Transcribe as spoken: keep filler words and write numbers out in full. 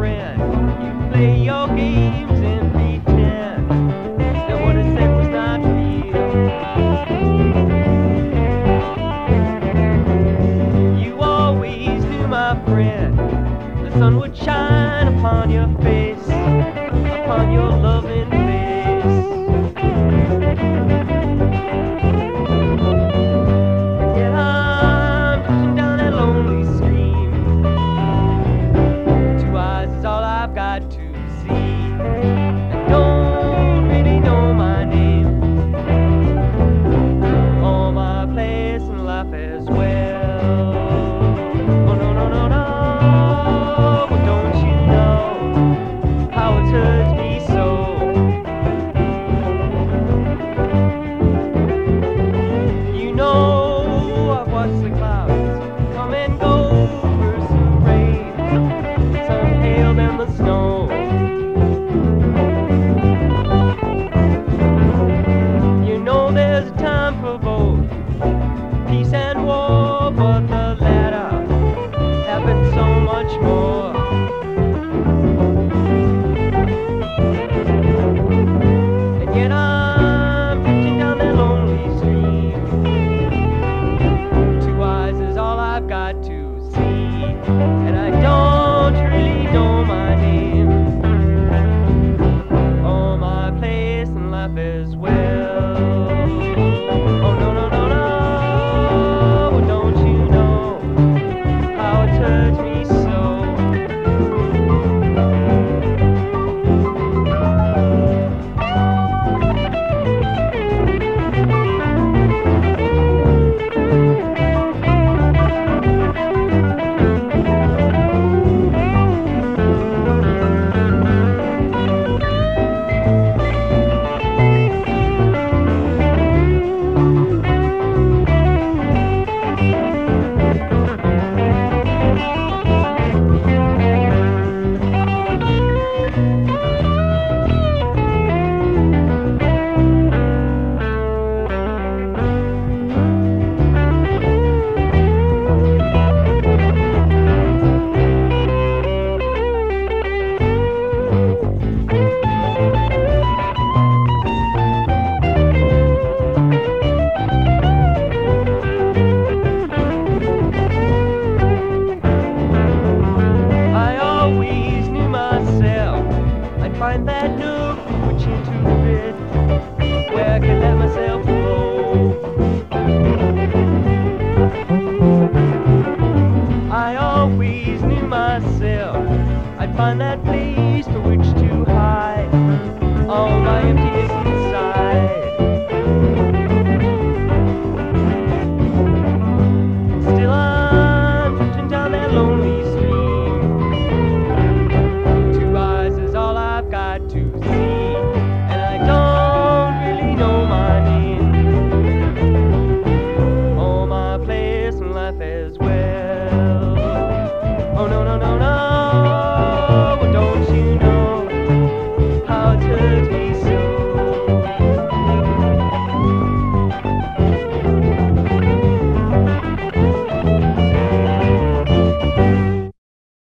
friend. You play your games and pretend that what I said was not real. You always knew, my friend, the sun would shine upon your face, upon your loving face. Yet I'm pushing down that lonely stream. Two eyes is all I've got to see. I don't really know my name or my place in life as well. Oh no, no, no, no. But don't you know how it hurts me so? You know I've watched the clouds come and go over some rain, some hail and the snow. You know there's a time for both peace and war, but the latter happens so much more. And yet I'm drifting down that lonely stream. Two eyes is all I've got to see, and I don't really know my name or my place in life as well. Oh no, no, no, no. Well, don't you know how it hurts me so? Find that nook which into the bed where I can let myself flow. I always knew myself I'd find that place for which to hide.